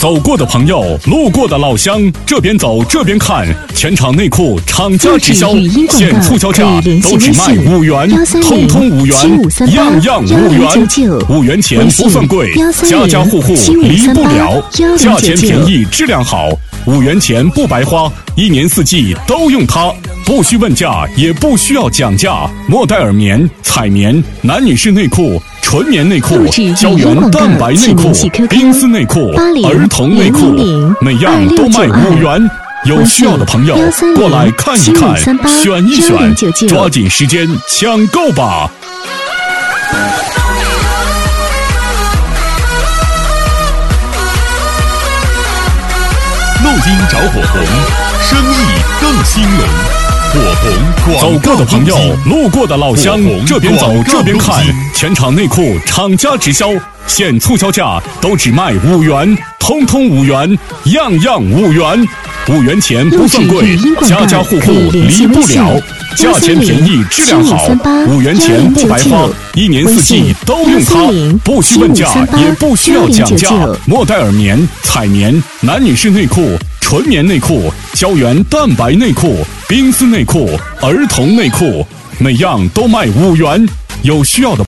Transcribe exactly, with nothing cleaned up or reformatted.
走过的朋友，路过的老乡，这边走这边看，全场内裤厂家直销，现促销价都只卖五元，通通五元，样样五元，五元钱不算贵，家家户户离不了，价钱便宜，质量好，五元钱不白花，一年四季都用它，不需问价，也不需要讲价。莫代尔棉、彩棉、男女士内裤。纯棉内裤、胶原蛋白内裤、冰丝内裤、儿童内裤，每样都卖五元。有需要的朋友过来看一看，选一选，抓紧时间抢购吧！ 录音找火红，生意更兴隆。火红走过的朋友，路过的老乡，这边走这边看，全场内裤厂家直销，现促销价都只卖五元，通通五元，样样五元，五元钱不算贵，家家户户离不了，价钱便宜，质量好，五元钱不白花，一年四季都用它，不需问价，也不需要讲价。莫代尔棉、彩棉、男女士内裤。纯棉内裤、胶原蛋白内裤、冰丝内裤、儿童内裤，每样都卖五元。有需要的